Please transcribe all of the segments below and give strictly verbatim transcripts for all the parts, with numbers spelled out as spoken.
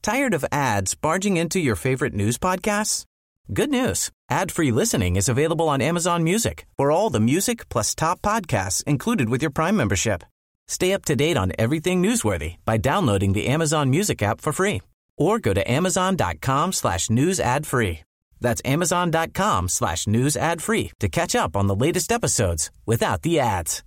Tired of ads barging into your favorite news podcasts? Good news. Ad-free listening is available on Amazon Music for all the music plus top podcasts included with your Prime membership. Stay up to date on everything newsworthy by downloading the Amazon Music app for free or go to amazon.com slash news ad free. That's amazon.com slash news ad free to catch up on the latest episodes without the ads.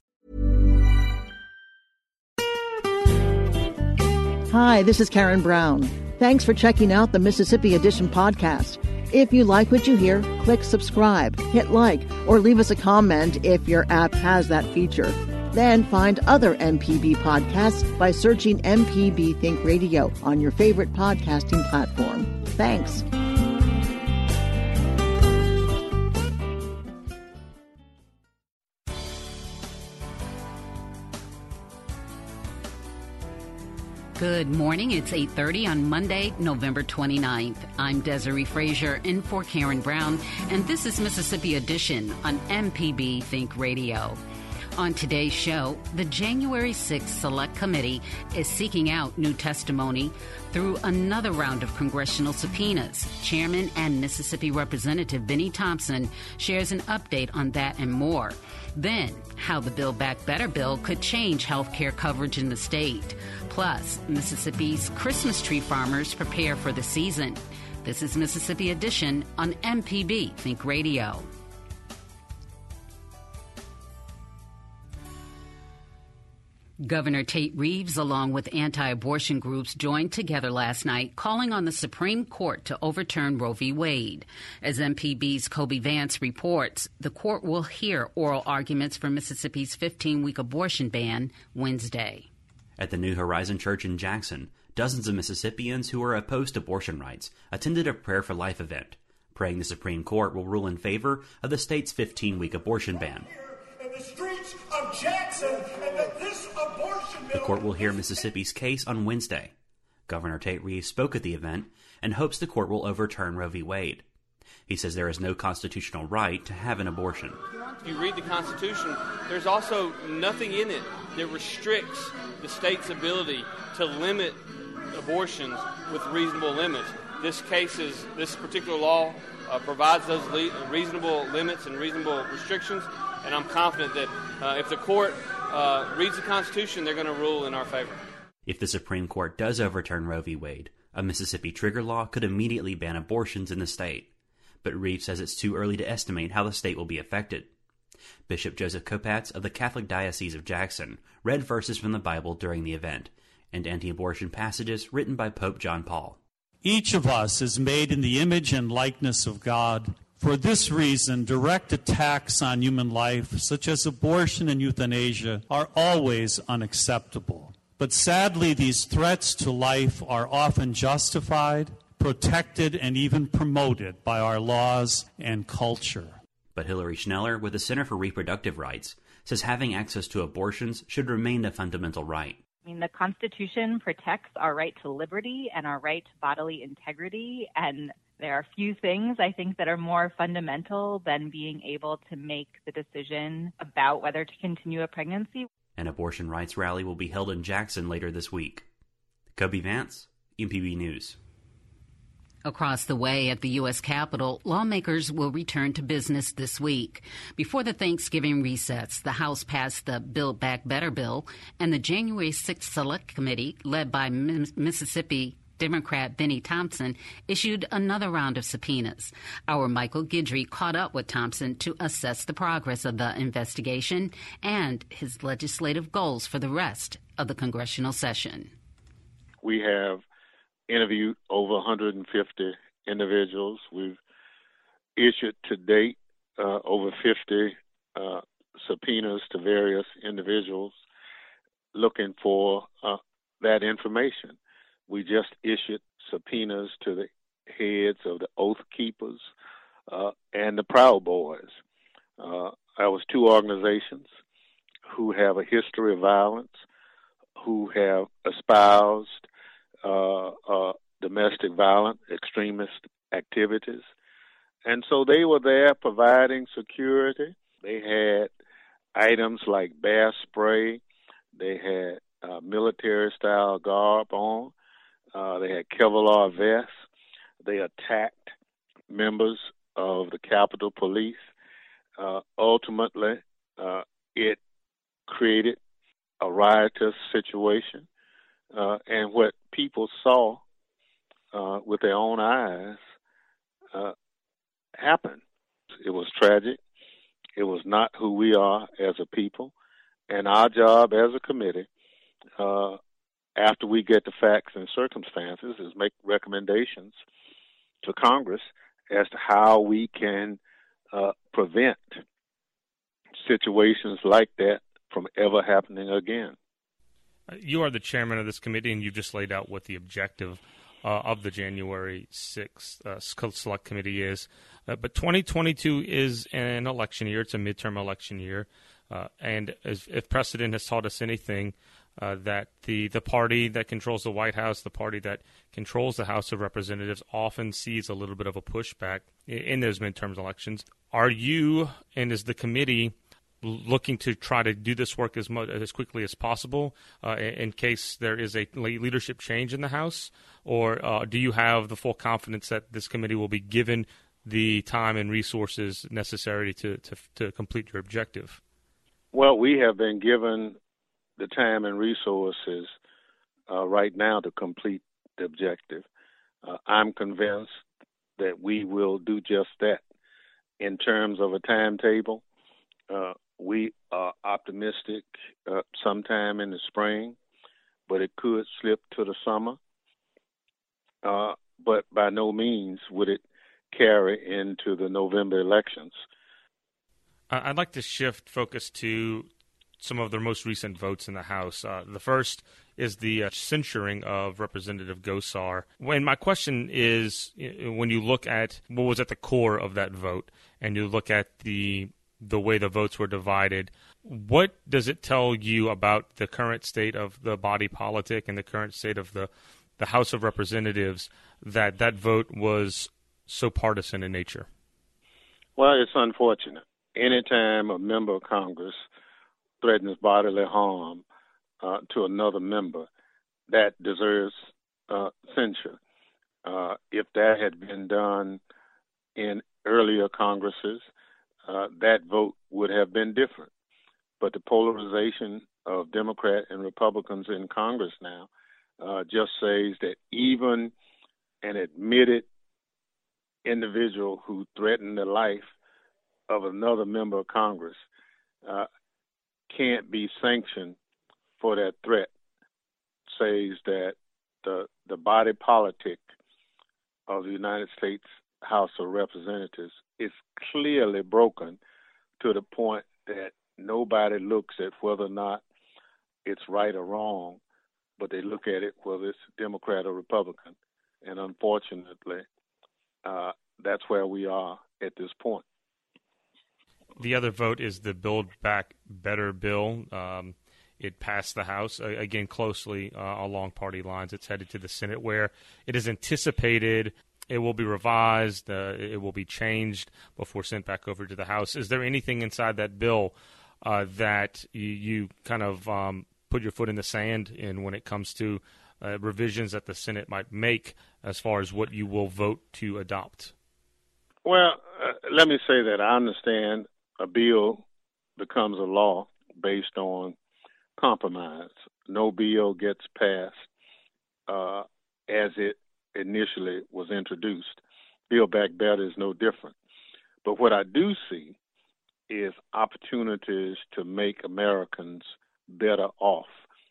Hi, this is Karen Brown. Thanks for checking out the Mississippi Edition podcast. If you like what you hear, click subscribe, hit like, or leave us a comment if your app has that feature. Then find other M P B podcasts by searching M P B Think Radio on your favorite podcasting platform. Thanks. Good morning. It's eight thirty on Monday, November twenty-ninth. I'm Desiree Frazier in for Karen Brown, and this is Mississippi Edition on M P B Think Radio. On today's show, the January sixth Select Committee is seeking out new testimony through another round of congressional subpoenas. Chairman and Mississippi Representative Benny Thompson shares an update on that and more. Then, how the Build Back Better bill could change health care coverage in the state. Plus, Mississippi's Christmas tree farmers prepare for the season. This is Mississippi Edition on M P B Think Radio. Governor Tate Reeves, along with anti-abortion groups, joined together last night calling on the Supreme Court to overturn Roe v. Wade. As M P B's Kobe Vance reports, the court will hear oral arguments for Mississippi's fifteen-week abortion ban Wednesday. At the New Horizon Church in Jackson, dozens of Mississippians who are opposed to abortion rights attended a Prayer for Life event, praying the Supreme Court will rule in favor of the state's fifteen-week abortion ban. In the streets of Jackson, and that this abortion bill... The court will hear Mississippi's case on Wednesday. Governor Tate Reeves spoke at the event and hopes the court will overturn Roe v. Wade. He says there is no constitutional right to have an abortion. If you read the Constitution, there's also nothing in it that restricts the state's ability to limit abortions with reasonable limits. This case is, this particular law uh, provides those le- reasonable limits and reasonable restrictions, and I'm confident that uh, if the court uh, reads the Constitution, they're going to rule in our favor. If the Supreme Court does overturn Roe v. Wade, a Mississippi trigger law could immediately ban abortions in the state. But Reeves says it's too early to estimate how the state will be affected. Bishop Joseph Kopatz of the Catholic Diocese of Jackson read verses from the Bible during the event and anti-abortion passages written by Pope John Paul. Each of us is made in the image and likeness of God. For this reason, direct attacks on human life, such as abortion and euthanasia, are always unacceptable. But sadly, these threats to life are often justified, protected, and even promoted by our laws and culture. But Hillary Schneller, with the Center for Reproductive Rights, says having access to abortions should remain a fundamental right. I mean, the Constitution protects our right to liberty and our right to bodily integrity, and there are few things, I think, that are more fundamental than being able to make the decision about whether to continue a pregnancy. An abortion rights rally will be held in Jackson later this week. Kobe Vance, M P B News. Across the way at the U S Capitol, lawmakers will return to business this week. Before the Thanksgiving recess, the House passed the Build Back Better bill, and the January sixth Select Committee, led by Mississippi Democrat Benny Thompson, issued another round of subpoenas. Our Michael Guidry caught up with Thompson to assess the progress of the investigation and his legislative goals for the rest of the congressional session. We have interviewed over one hundred fifty individuals. We've issued to date uh, over fifty uh, subpoenas to various individuals looking for uh, that information. We just issued subpoenas to the heads of the Oath Keepers uh, and the Proud Boys. Uh, that was two organizations who have a history of violence, who have espoused uh, uh, domestic violent extremist activities. And so they were there providing security. They had items like bear spray. They had uh, military-style garb on. Uh, they had Kevlar vests. They attacked members of the Capitol Police. Uh, ultimately, uh, it created a riotous situation. Uh, and what people saw uh, with their own eyes uh, happened. It was tragic. It was not who we are as a people. And our job as a committee, uh, after we get the facts and circumstances, is make recommendations to Congress as to how we can uh, prevent situations like that from ever happening again. You are the chairman of this committee, and you've just laid out what the objective uh, of the January sixth uh, Select Committee is. Uh, but twenty twenty-two is an election year. It's a midterm election year. Uh, and as, if precedent has taught us anything, uh, that the, the party that controls the White House, the party that controls the House of Representatives, often sees a little bit of a pushback in, in those midterm elections. Are you, and is the committee, looking to try to do this work as much, as quickly as possible uh, in case there is a leadership change in the House? Or uh, do you have the full confidence that this committee will be given the time and resources necessary to, to, to complete your objective? Well, we have been given the time and resources uh, right now to complete the objective. Uh, I'm convinced that we will do just that. In terms of a timetable, uh, we are optimistic uh, sometime in the spring, but it could slip to the summer. Uh, but by no means would it carry into the November elections. I'd like to shift focus to some of the most recent votes in the House. Uh, the first is the uh, censuring of Representative Gosar. And my question is, when you look at what was at the core of that vote, and you look at the the way the votes were divided, what does it tell you about the current state of the body politic and the current state of the, the House of Representatives that that vote was so partisan in nature? Well, it's unfortunate. Anytime a member of Congress threatens bodily harm uh, to another member, that deserves uh, censure. Uh, if that had been done in earlier Congresses, uh, that vote would have been different. But the polarization of Democrat and Republicans in Congress now uh, just says that even an admitted individual who threatened the life of another member of Congress uh, can't be sanctioned for that threat. Says that the the body politic of the United States House of Representatives is clearly broken to the point that nobody looks at whether or not it's right or wrong, but they look at it whether it's Democrat or Republican. And unfortunately, uh, that's where we are at this point. The other vote is the Build Back Better bill. Um, it passed the House, uh, again, closely uh, along party lines. It's headed to the Senate, where it is anticipated it will be revised, uh, it will be changed before sent back over to the House. Is there anything inside that bill uh, that you, you kind of um, put your foot in the sand in when it comes to uh, revisions that the Senate might make as far as what you will vote to adopt? Well, uh, let me say that I understand a bill becomes a law based on compromise. No bill gets passed uh, as it initially was introduced. Build Back Better is no different. But what I do see is opportunities to make Americans better off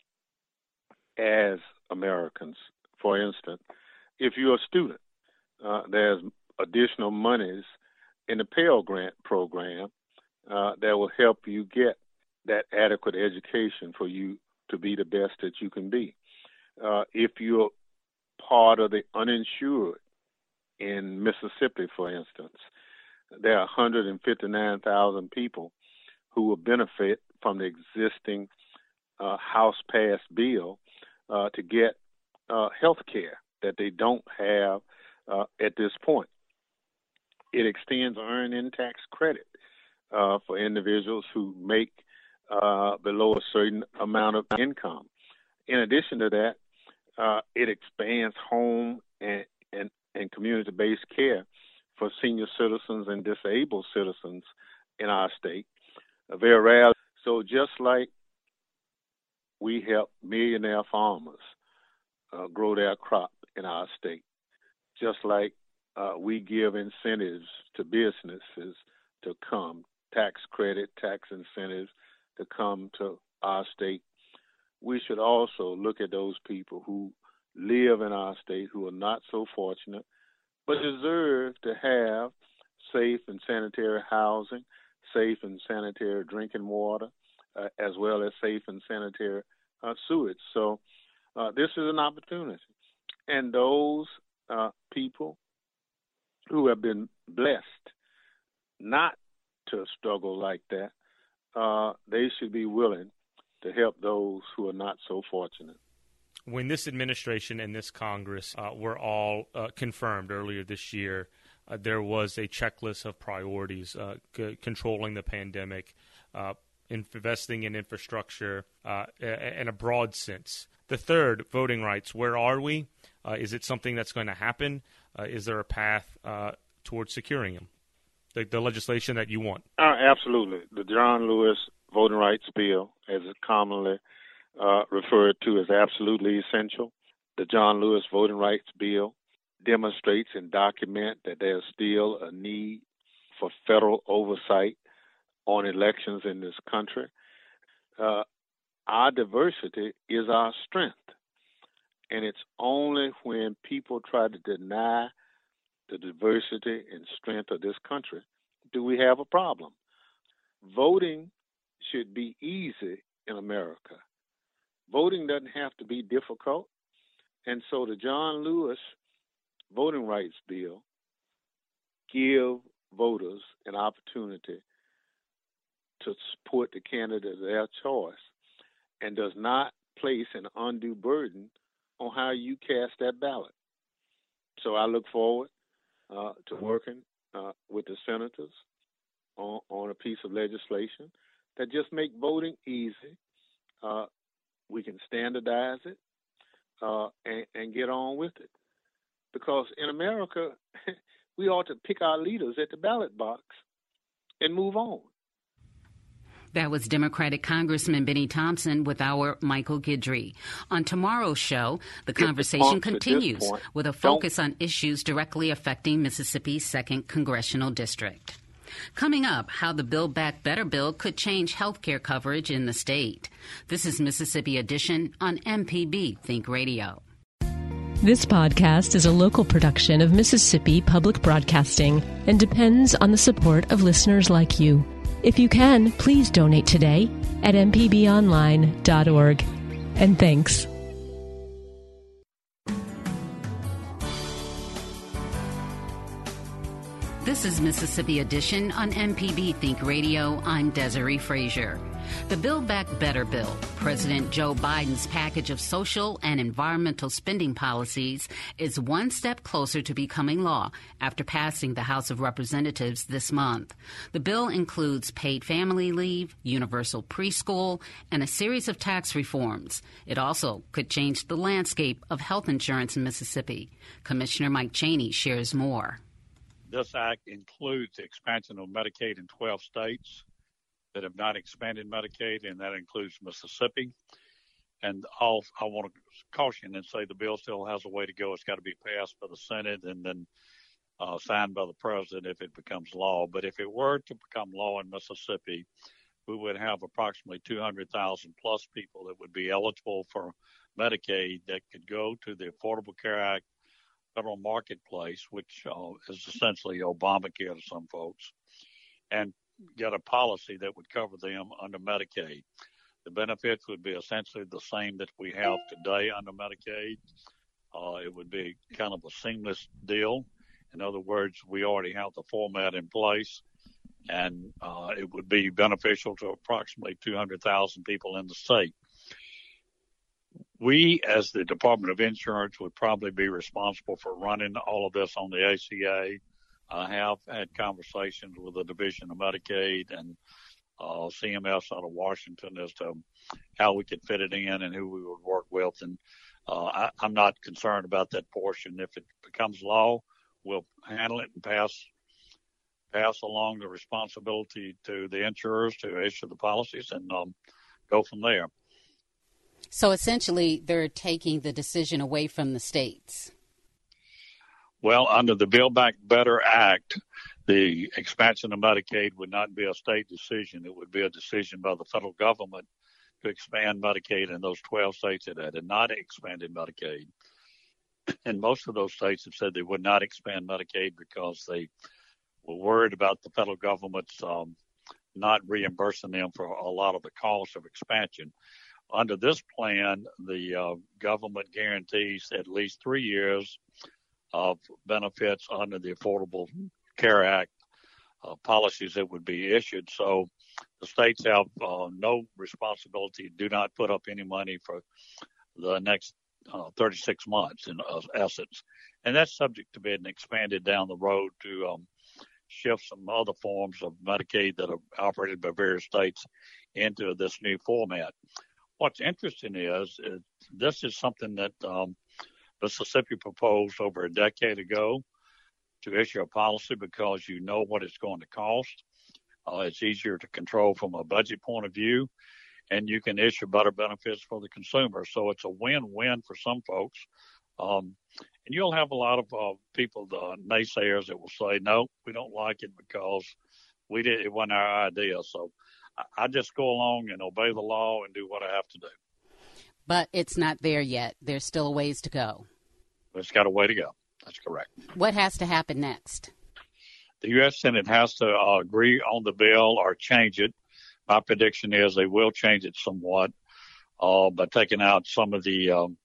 as Americans. For instance, if you're a student, uh, there's additional monies in the Pell Grant program uh, that will help you get that adequate education for you to be the best that you can be. Uh, if you're part of the uninsured in Mississippi, for instance, there are one hundred fifty-nine thousand people who will benefit from the existing uh, House-passed bill uh, to get uh, health care that they don't have uh, at this point. It extends earned-in tax credit uh, for individuals who make uh, below a certain amount of income. In addition to that, uh, it expands home and, and, and community-based care for senior citizens and disabled citizens in our state. Uh, very rare. So just like we help millionaire farmers uh, grow their crop in our state, just like uh, we give incentives to businesses to come, tax credit, tax incentives to come to our state, we should also look at those people who live in our state who are not so fortunate, but deserve to have safe and sanitary housing, safe and sanitary drinking water, uh, as well as safe and sanitary uh, sewage. So uh, this is an opportunity. And those uh, people who have been blessed not to struggle like that, uh, they should be willing to help those who are not so fortunate. When this administration and this Congress uh, were all uh, confirmed earlier this year, uh, there was a checklist of priorities, uh, c- controlling the pandemic, uh, investing in infrastructure, uh, in a broad sense. The third, voting rights. Where are we? Uh, is it something that's going to happen? Uh, is there a path uh, towards securing them? The, the legislation that you want? Uh, absolutely. The John Lewis Voting Rights Bill, as it's commonly uh, referred to, is absolutely essential. The John Lewis Voting Rights Bill demonstrates and documents that there's still a need for federal oversight on elections in this country. Uh, our diversity is our strength, and it's only when people try to deny the diversity and strength of this country do we have a problem. Voting should be easy in America. Voting doesn't have to be difficult, and so the John Lewis Voting Rights Bill give voters an opportunity to support the candidate of their choice and does not place an undue burden on how you cast that ballot. So I look forward uh, to working uh, with the senators on, on a piece of legislation that just make voting easy. Uh, we can standardize it uh, and, and get on with it. Because in America, we ought to pick our leaders at the ballot box and move on. That was Democratic Congressman Benny Thompson with our Michael Guidry. On tomorrow's show, the conversation continues with a focus on issues directly affecting Mississippi's second congressional district. Coming up, how the Build Back Better bill could change health care coverage in the state. This is Mississippi Edition on M P B Think Radio. This podcast is a local production of Mississippi Public Broadcasting and depends on the support of listeners like you. If you can, please donate today at m p b online dot org. And thanks. This is Mississippi Edition on M P B Think Radio. I'm Desiree Frazier. The Build Back Better bill, President Joe Biden's package of social and environmental spending policies, is one step closer to becoming law after passing the House of Representatives this month. The bill includes paid family leave, universal preschool, and a series of tax reforms. It also could change the landscape of health insurance in Mississippi. Commissioner Mike Chaney shares more. This act includes the expansion of Medicaid in twelve states that have not expanded Medicaid, and that includes Mississippi. And I'll, I want to caution and say the bill still has a way to go. It's got to be passed by the Senate and then uh, signed by the president if it becomes law. But if it were to become law in Mississippi, we would have approximately two hundred thousand plus people that would be eligible for Medicaid that could go to the Affordable Care Act federal marketplace, which uh, is essentially Obamacare to some folks, and get a policy that would cover them under Medicaid. The benefits would be essentially the same that we have today under Medicaid. Uh, it would be kind of a seamless deal. In other words, we already have the format in place, and uh, it would be beneficial to approximately two hundred thousand people in the state. We, as the Department of Insurance, would probably be responsible for running all of this on the A C A. I have had conversations with the Division of Medicaid and uh, C M S out of Washington as to how we could fit it in and who we would work with. And Uh, I, I'm not concerned about that portion. If it becomes law, we'll handle it and pass pass along the responsibility to the insurers to issue the policies and um, go from there. So essentially, they're taking the decision away from the states. Well, under the Build Back Better Act, the expansion of Medicaid would not be a state decision. It would be a decision by the federal government to expand Medicaid in those twelve states that had not expanded Medicaid. And most of those states have said they would not expand Medicaid because they were worried about the federal government's um, not reimbursing them for a lot of the costs of expansion. Under this plan, the uh, government guarantees at least three years of benefits under the Affordable Care Act uh, policies that would be issued. So the states have uh, no responsibility, do not put up any money for the next uh, thirty-six months in uh, essence. And that's subject to being expanded down the road to um, shift some other forms of Medicaid that are operated by various states into this new format. What's interesting is, is this is something that um, Mississippi proposed over a decade ago to issue a policy because you know what it's going to cost. Uh, it's easier to control from a budget point of view, and you can issue better benefits for the consumer. So it's a win-win for some folks. Um, and you'll have a lot of uh, people, the naysayers, that will say, no, we don't like it because we did, it wasn't our idea. So I, I just go along and obey the law and do what I have to do. But it's not there yet. There's still a ways to go. It's got a way to go. That's correct. What has to happen next? The U S Senate has to uh, agree on the bill or change it. My prediction is they will change it somewhat uh, by taking out some of the um,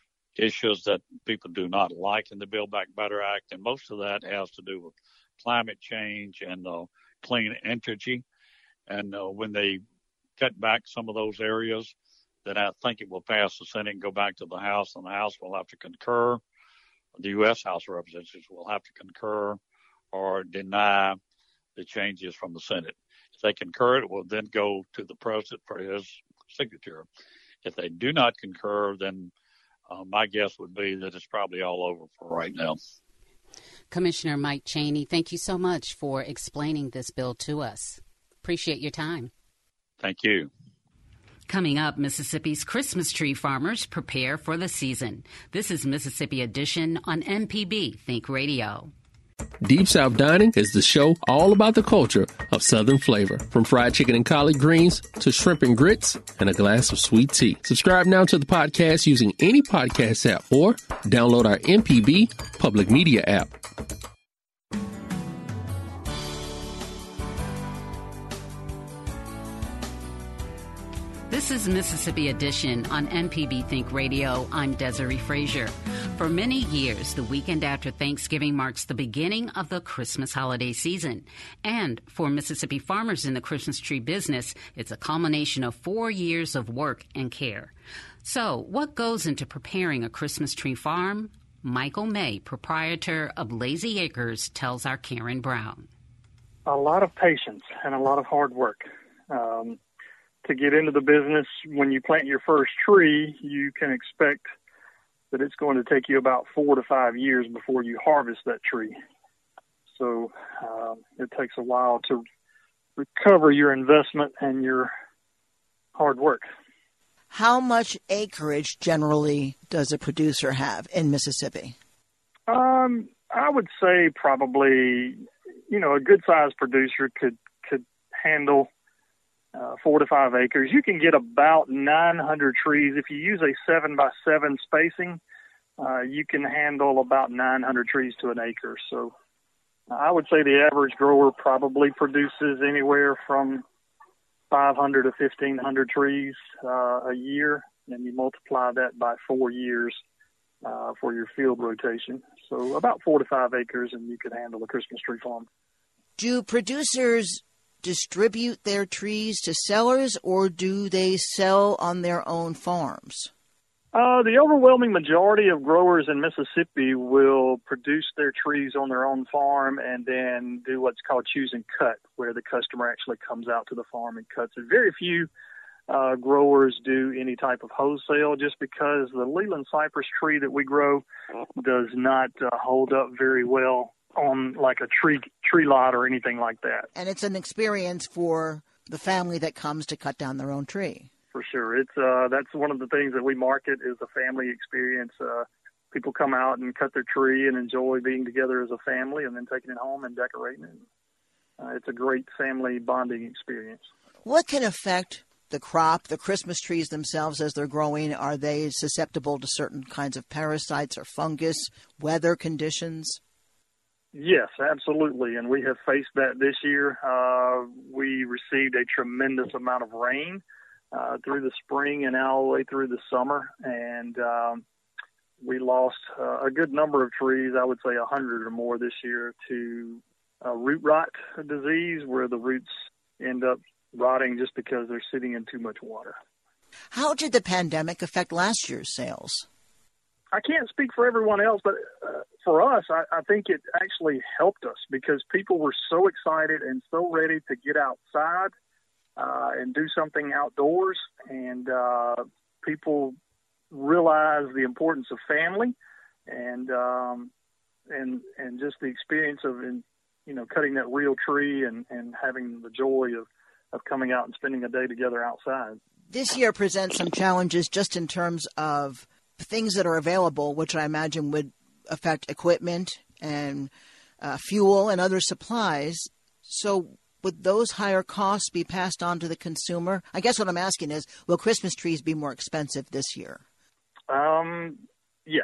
issues that people do not like in the Build Back Better Act. And most of that has to do with climate change and uh, clean energy. And uh, when they cut back some of those areas, then I think it will pass the Senate and go back to the House, and the House will have to concur. The U S House of Representatives will have to concur or deny the changes from the Senate. If they concur, it will then go to the President for his signature. If they do not concur, then uh, my guess would be that it's probably all over for right now. Commissioner Mike Chaney, thank you so much for explaining this bill to us. Appreciate your time. Thank you. Coming up, Mississippi's Christmas tree farmers prepare for the season. This is Mississippi Edition on M P B Think Radio. Deep South Dining is the show all about the culture of Southern flavor, from fried chicken and collard greens to shrimp and grits and a glass of sweet tea. Subscribe now to the podcast using any podcast app or download our M P B public media app. This is Mississippi Edition on M P B Think Radio. I'm Desiree Frazier. For many years, the weekend after Thanksgiving marks the beginning of the Christmas holiday season. And for Mississippi farmers in the Christmas tree business, it's a culmination of four years of work and care. So, what goes into preparing a Christmas tree farm? Michael May, proprietor of Lazy Acres, tells our Karen Brown. A lot of patience and a lot of hard work. Um, to get into the business, when you plant your first tree, you can expect that it's going to take you about four to five years before you harvest that tree. So uh, it takes a while to recover your investment and your hard work. How much acreage generally does a producer have in Mississippi? Um, I would say probably, you know, a good-sized producer could could handle Uh, four to five acres. You can get about nine hundred trees. If you use a seven by seven spacing, uh, you can handle about nine hundred trees to an acre. So uh, I would say the average grower probably produces anywhere from five hundred to fifteen hundred trees uh, a year, and you multiply that by four years uh, for your field rotation. So about four to five acres, and you could handle a Christmas tree farm. Do producers distribute their trees to sellers, or do they sell on their own farms? Uh, the overwhelming majority of growers in Mississippi will produce their trees on their own farm and then do what's called choose and cut, where the customer actually comes out to the farm and cuts it. Very few uh, growers do any type of wholesale, just because the Leland cypress tree that we grow does not uh, hold up very well on like a tree tree lot or anything like that. And it's an experience for the family that comes to cut down their own tree. For sure. It's uh, that's one of the things that we market is a family experience. Uh, people come out and cut their tree and enjoy being together as a family and then taking it home and decorating it. Uh, it's a great family bonding experience. What can affect the crop, the Christmas trees themselves as they're growing? Are they susceptible to certain kinds of parasites or fungus, weather conditions? Yes, absolutely. And we have faced that this year. Uh, we received a tremendous amount of rain uh, through the spring and all the way through the summer. And um, we lost uh, a good number of trees, I would say a hundred or more this year, to uh, root rot disease, where the roots end up rotting just because they're sitting in too much water. How did the pandemic affect last year's sales? I can't speak for everyone else, but uh, for us, I, I think it actually helped us because people were so excited and so ready to get outside uh, and do something outdoors. And uh, people realized the importance of family and um, and and just the experience of, in, you know, cutting that real tree and, and having the joy of, of coming out and spending a day together outside. This year presents some challenges just in terms of things that are available, which I imagine would affect equipment and uh, fuel and other supplies. So would those higher costs be passed on to the consumer? I guess what I'm asking is, will Christmas trees be more expensive this year? Um, yes.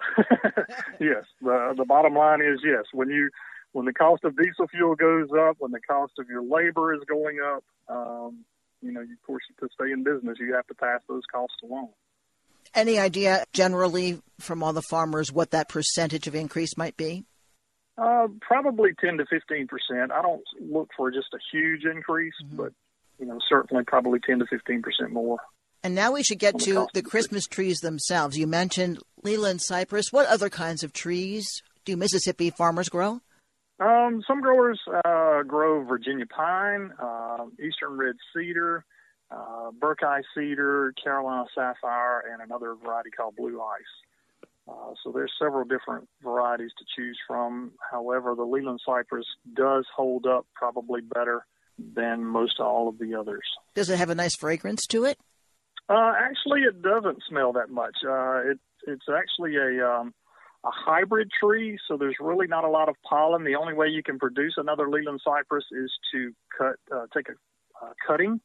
Yes. The, the bottom line is yes. When you when the cost of diesel fuel goes up, when the cost of your labor is going up, um, you know, of course, to stay in business, you have to pass those costs along. Any idea generally from all the farmers what that percentage of increase might be? Uh, probably ten to fifteen percent. I don't look for just a huge increase, mm-hmm. but, you know, certainly probably ten to fifteen percent more. And now we should get to the Christmas trees themselves. You mentioned Leland cypress. What other kinds of trees do Mississippi farmers grow? Um, some growers uh, grow Virginia pine, uh, eastern red cedar, Uh, Burkeye cedar, Carolina sapphire, and another variety called blue ice. Uh, so there's several different varieties to choose from. However, the Leland cypress does hold up probably better than most all of the others. Does it have a nice fragrance to it? Uh, actually, it doesn't smell that much. Uh, it, it's actually a um, a hybrid tree, so there's really not a lot of pollen. The only way you can produce another Leland cypress is to cut, uh, take a uh, cutting.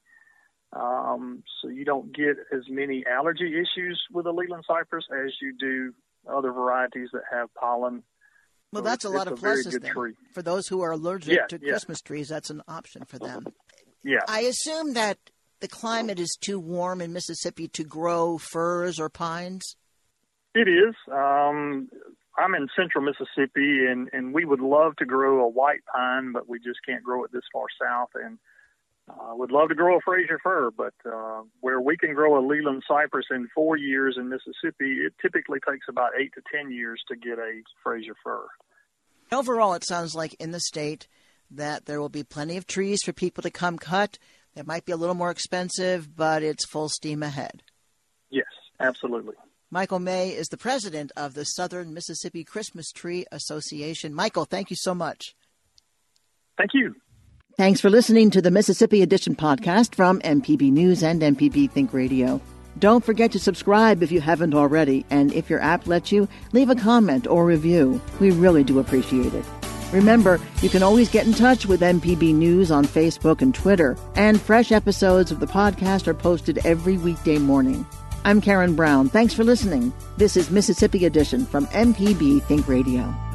Um, so you don't get as many allergy issues with a Leland cypress as you do other varieties that have pollen. Well, so that's a lot of pluses then. Tree. For those who are allergic yeah, to yeah. Christmas trees, that's an option for them. Yeah. I assume that the climate is too warm in Mississippi to grow firs or pines? It is. Um, I'm in central Mississippi, and, and we would love to grow a white pine, but we just can't grow it this far south. And I uh, would love to grow a Fraser fir, but uh, where we can grow a Leland cypress in four years in Mississippi, it typically takes about eight to ten years to get a Fraser fir. Overall, it sounds like in the state that there will be plenty of trees for people to come cut. They might be a little more expensive, but it's full steam ahead. Yes, absolutely. Michael May is the president of the Southern Mississippi Christmas Tree Association. Michael, thank you so much. Thank you. Thanks for listening to the Mississippi Edition podcast from M P B News and M P B Think Radio. Don't forget to subscribe if you haven't already, and if your app lets you, leave a comment or review. We really do appreciate it. Remember, you can always get in touch with M P B News on Facebook and Twitter, and fresh episodes of the podcast are posted every weekday morning. I'm Karen Brown. Thanks for listening. This is Mississippi Edition from M P B Think Radio.